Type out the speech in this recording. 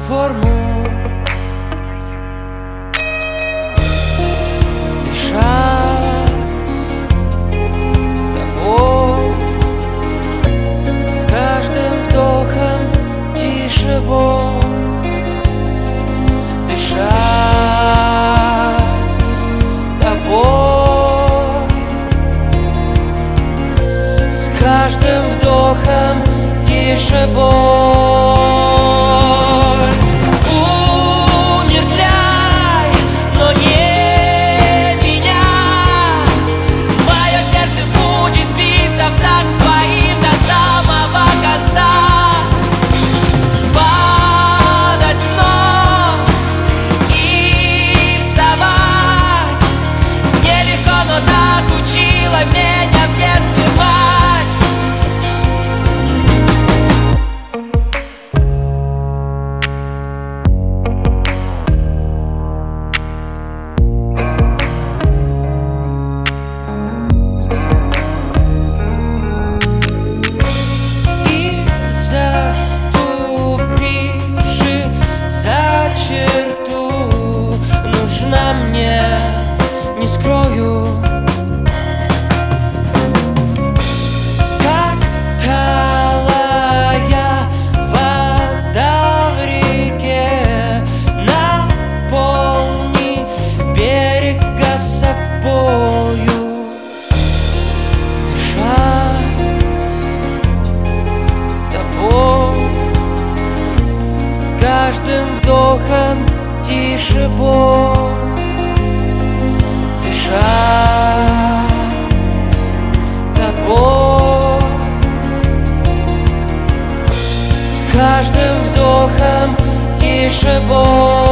форму, дышать тобой, с каждым вдохом тише боль, дышать тобой, с каждым вдохом тише боль. Умертвляй, но не меня. Мое сердце будет биться в такт с твоим до самого конца. Падать с ног и вставать нелегко, но так учила меня в детстве мать. Нужна мне, не скрою, как талая вода в реке. Наполни берега собою, дышать тобой, с каждым вдохом тише боль, дышать тобой, с каждым вдохом тише боль.